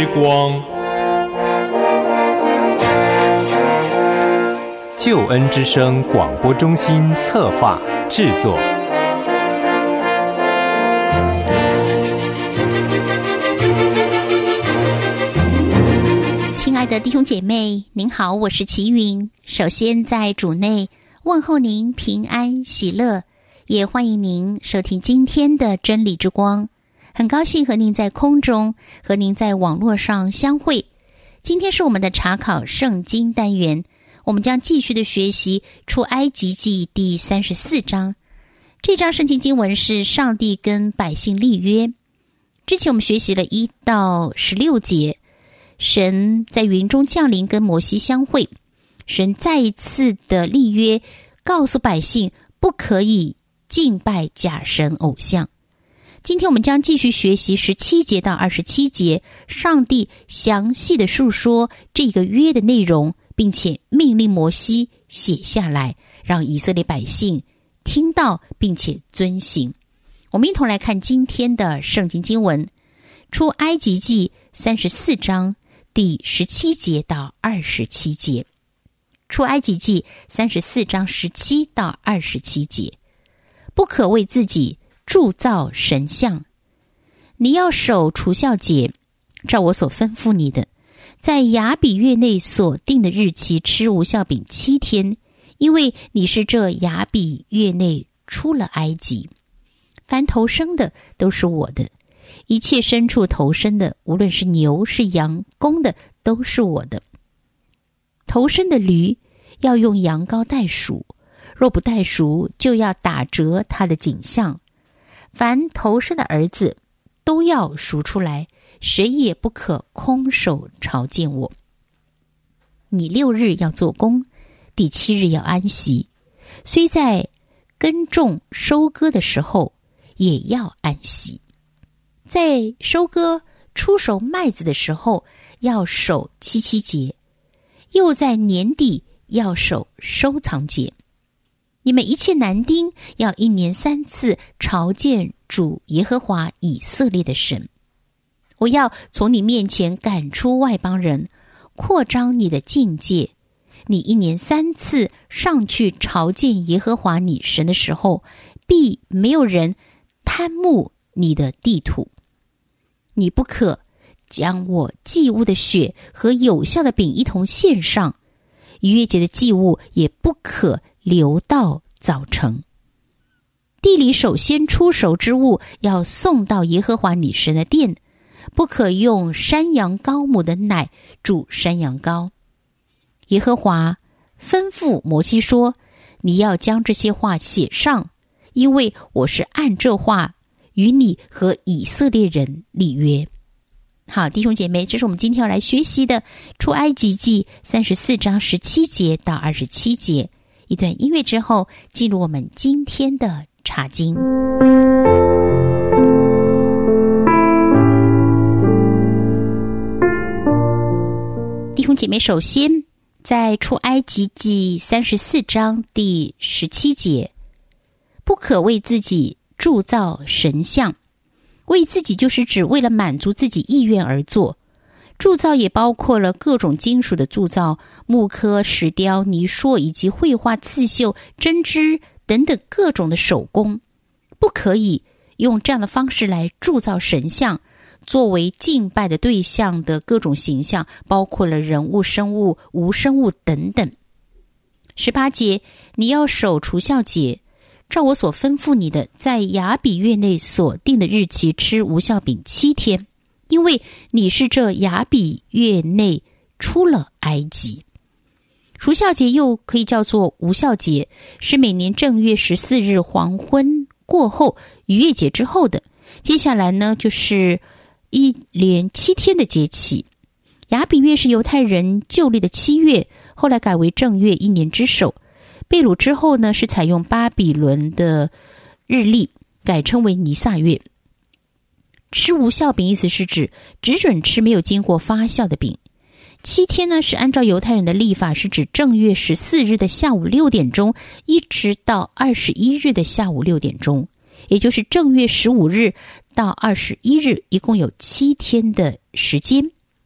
之光，救恩之声广播中心策划制作。 亲爱的弟兄姐妹，您好，我是齐云。首先在主内问候您平安喜乐，也欢迎您收听今天的真理之光。很高兴和您在空中，和您在网络上相会。今天是我们的查考圣经单元，我们将继续的学习出埃及记第34章。这章圣经经文是上帝跟百姓立约。之前我们学习了1到16节，神在云中降临，跟摩西相会。神再一次的立约，告诉百姓不可以敬拜假神偶像。今天我们将继续学习17节到27节，上帝详细的述说这个约的内容，并且命令摩西写下来，让以色列百姓听到并且遵行。我们一同来看今天的圣经经文，出埃及记34章第17节到27节。出埃及记34章17到27节，不可为自己铸造神像，你要守除酵节，照我所吩咐你的，在亚比月内所定的日期吃无酵饼7天，因为你是这亚比月内出了埃及。凡头生的都是我的，一切牲畜头生的，无论是牛是羊，公的都是我的。头生的驴要用羊羔代赎，若不代赎，就要打折他的颈项。凡头生的儿子都要赎出来，谁也不可空手朝见我。你6日要做工，第7日要安息，虽在耕种收割的时候也要安息。在收割出熟麦子的时候要守7节，又在年底要守收藏节。你们一切男丁要1年3次朝见主耶和华以色列的神。我要从你面前赶出外邦人，扩张你的境界。你1年3次上去朝见耶和华你神的时候，必没有人贪慕你的地土。你不可将我祭物的血和有效的饼一同献上，逾越节的祭物也不可留到早晨。地里首先出熟之物要送到耶和华你神的殿，不可用山羊羔母的奶煮山羊羔。耶和华吩咐摩西说，你要将这些话写上，因为我是按这话与你和以色列人立约。好，弟兄姐妹，这是我们今天要来学习的出埃及记34章17节到27节。一段音乐之后，进入我们今天的查经。弟兄姐妹，首先在出埃及记34章第17节，不可为自己铸造神像。为自己就是指为了满足自己意愿而做。铸造也包括了各种金属的铸造，木刻、石雕、泥塑以及绘画、刺绣、针织等等各种的手工。不可以用这样的方式来铸造神像，作为敬拜的对象的各种形象，包括了人物、生物、无生物等等。18节，你要守除酵节，照我所吩咐你的，在亚比月内所定的日期吃无酵饼7天，因为你是这亚比月内出了埃及。除酵节又可以叫做无酵节，是每年正月14日黄昏过后，逾越节之后的。接下来呢，就是一连7天的节期。亚比月是犹太人旧历的7月，后来改为正月1年之首。被掳之后呢，是采用巴比伦的日历，改称为尼撒月。吃无酵饼意思是指只准吃没有经过发酵的饼。7天呢，是按照犹太人的历法，是指正月14日的下午6点钟，一直到21日的下午6点钟，也就是正月15日到21日，一共有7天的时间。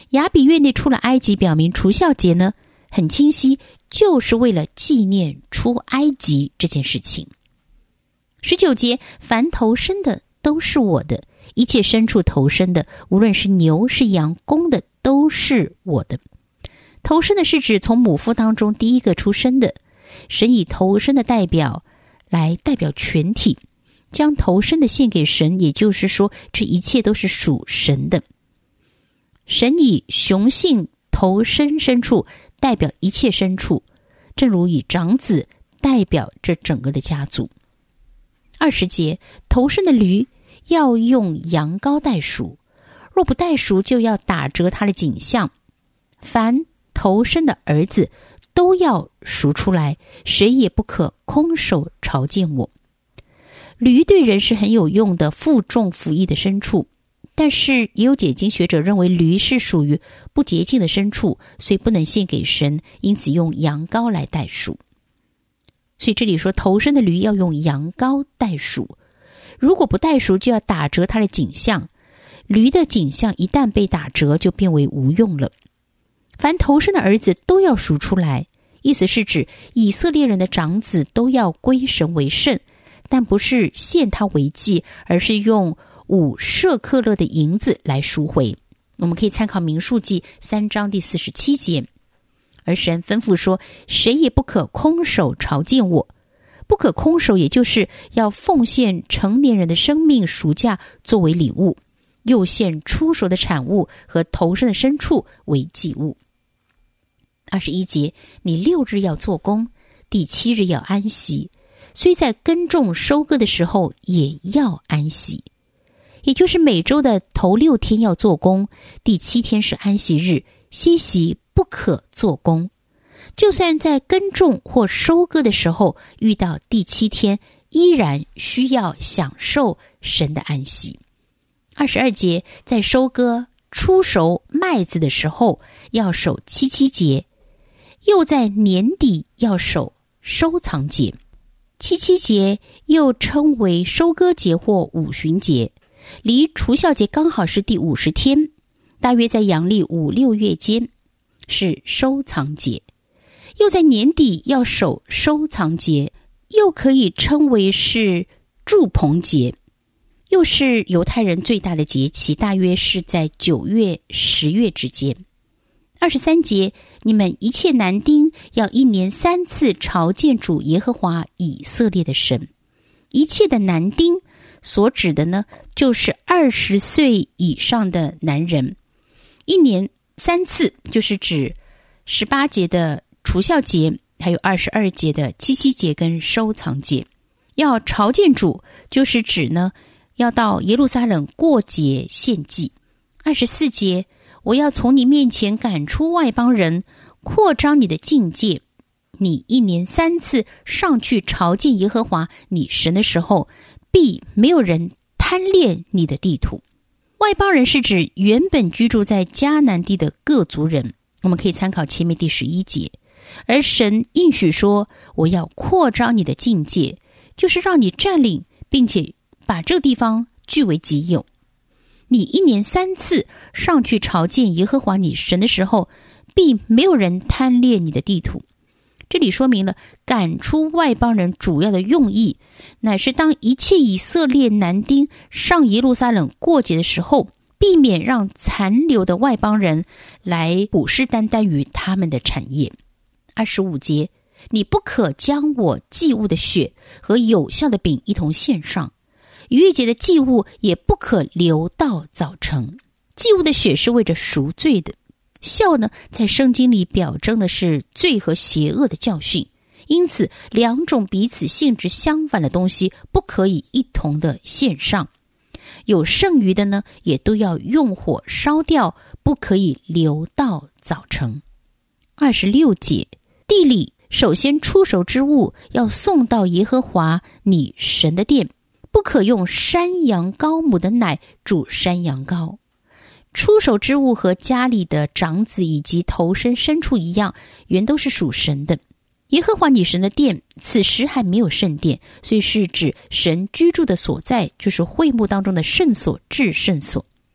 亚比月内出了埃及，表明除酵节呢很清晰，就是为了纪念出埃及这件事情。19节，凡头生的都是我的，一切牲畜头生的，无论是牛是羊公的，都是我的。头生的是指从母腹当中第一个出生的，神以头生的代表来代表全体，将头生的献给神，也就是说这一切都是属神的。神以雄性头生牲畜代表一切牲畜，正如以长子代表这整个的家族。20节，头生的驴要用羊羔代赎，若不代赎，就要打折他的景象。凡头生的儿子都要赎出来，谁也不可空手朝见我。驴对人是很有用的负重服役的牲畜，但是也有解经学者认为驴是属于不洁净的牲畜，所以不能献给神，因此用羊羔来代赎。所以这里说头生的驴要用羊羔代赎，如果不代赎，就要打折它的景象。驴的景象一旦被打折，就变为无用了。凡头生的儿子都要赎出来，意思是指以色列人的长子都要归神为圣，但不是献他为祭，而是用5舍客勒的银子来赎回。我们可以参考民数记3章第47节。而神吩咐说，谁也不可空手朝见我。不可空手，也就是要奉献成年人的生命赎价作为礼物，又献出熟的产物和头生的牲畜为祭物。21节，你6日要做工，第7日要安息，虽在耕种收割的时候也要安息。也就是每周的头6天要做工，第7天是安息日，歇息不可做工。就算在耕种或收割的时候遇到第7天，依然需要享受神的安息。22节，在收割出熟麦子的时候要守77节，又在年底要守收藏节。77节又称为收割节或五旬节，离除酵节刚好是第50天，大约在阳历5、6月间，是收藏节。又在年底要守收藏节，又可以称为是住棚节，又是犹太人最大的节期，大约是在9月、10月之间。23节，你们一切男丁要1年3次朝见主耶和华以色列的神。一切的男丁所指的呢，就是20岁以上的男人。1年3次就是指18节的除酵节，还有22节的77节跟收藏节。要朝见主，就是指呢要到耶路撒冷过节献祭。24节，我要从你面前赶出外邦人，扩张你的境界。你1年3次上去朝见耶和华你神的时候，必没有人贪恋你的地土。外邦人是指原本居住在迦南地的各族人，我们可以参考前面第11节。而神应许说，我要扩张你的境界，就是让你占领，并且把这个地方据为己有。你1年3次上去朝见耶和华你神的时候，必没有人贪恋你的地土。这里说明了赶出外邦人主要的用意，乃是当一切以色列男丁上耶路撒冷过节的时候，避免让残留的外邦人来虎视眈眈于他们的产业。25节，你不可将我祭物的血和有酵的饼一同献上，逾越节的祭物也不可留到早晨。祭物的血是为着赎罪的，酵呢，在圣经里表征的是罪和邪恶的教训，因此2种彼此性质相反的东西不可以一同的献上。有剩余的呢，也都要用火烧掉，不可以留到早晨。26节，地里首先出熟之物要送到耶和华你神的殿，不可用山羊羔母的奶煮山羊羔。出熟之物和家里的长子以及头生牲畜一样，原都是属神的。耶和华你神的殿此时还没有圣殿，所以是指神居住的所在，就是会幕当中的圣所、至圣所。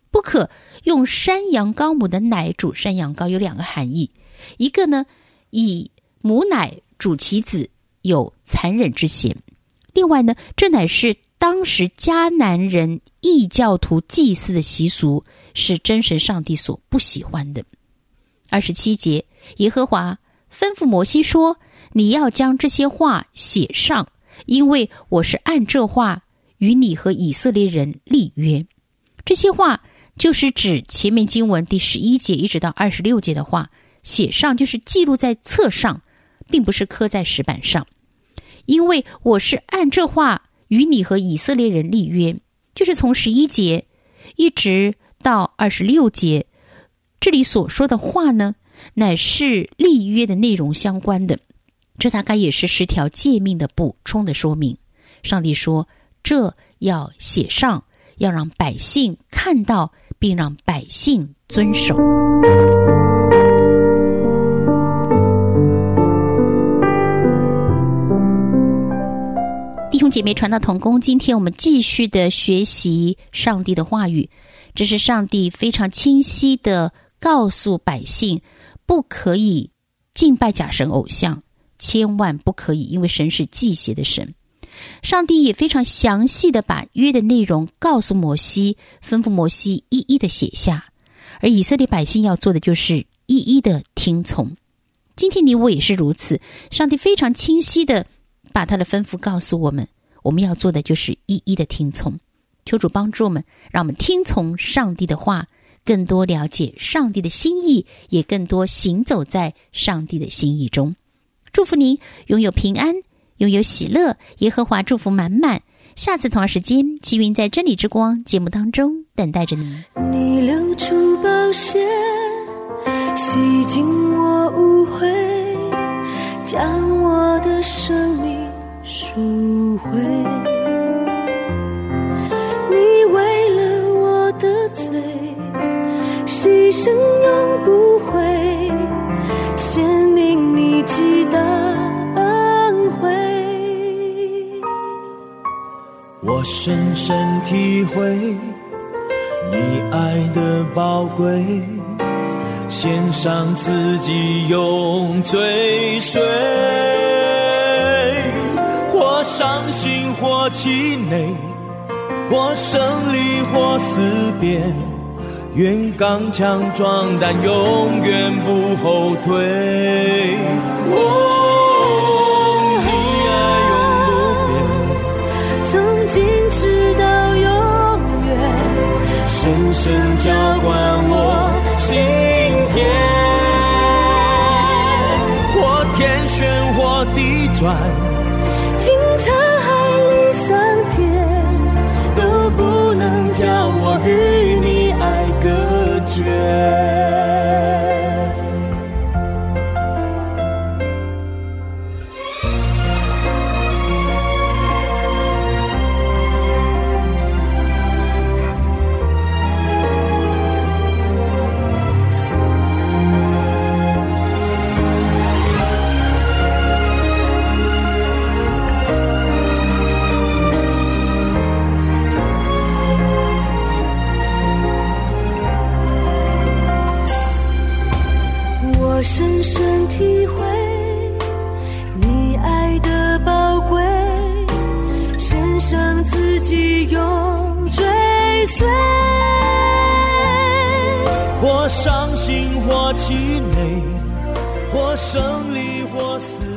不可用山羊羔母的奶煮山羊羔，有2个含义。一个呢，以母奶煮其子，有残忍之嫌。另外呢，这乃是当时迦南人异教徒祭祀的习俗，是真神上帝所不喜欢的。27节，耶和华吩咐摩西说，你要将这些话写上，因为我是按这话与你和以色列人立约。这些话就是指前面经文第11节一直到26节的话，写上就是记录在册上，并不是刻在石板上。因为我是按这话与你和以色列人立约，就是从11节一直到26节，这里所说的话呢，乃是立约的内容相关的。这大概也是10条诫命的补充的说明。上帝说，这要写上，要让百姓看到，并让百姓遵守。弟兄姐妹，传道同工，今天我们继续的学习上帝的话语。这是上帝非常清晰的告诉百姓，不可以敬拜假神偶像，千万不可以，因为神是忌邪的神。上帝也非常详细的把约的内容告诉摩西，吩咐摩西一一的写下，而以色列百姓要做的就是一一的听从。今天你我也是如此，上帝非常清晰的把他的吩咐告诉我们，我们要做的就是一一的听从。求主帮助我们，让我们听从上帝的话，更多了解上帝的心意，也更多行走在上帝的心意中。祝福您拥有平安，拥有喜乐，耶和华祝福满满。下次同样时间，齐云在真理之光节目当中等待着您。 你流出宝血，洗净我污秽，将我的生命赎回。你为了我的罪，牺牲永不悔，显明你极大恩惠。 我深深体会你爱的宝贵，献上自己永追随，或伤心或气馁，或胜利或思辨，愿刚强壮胆，永远不后退。你爱永不变， 从今直到永远， 深深浇灌我心田，或天旋或地转， 经沧海里桑田， 都不能叫我与你爱隔绝。 我深深体会你爱的宝贵，献上自己永追随， 或伤心或气馁，或胜利或死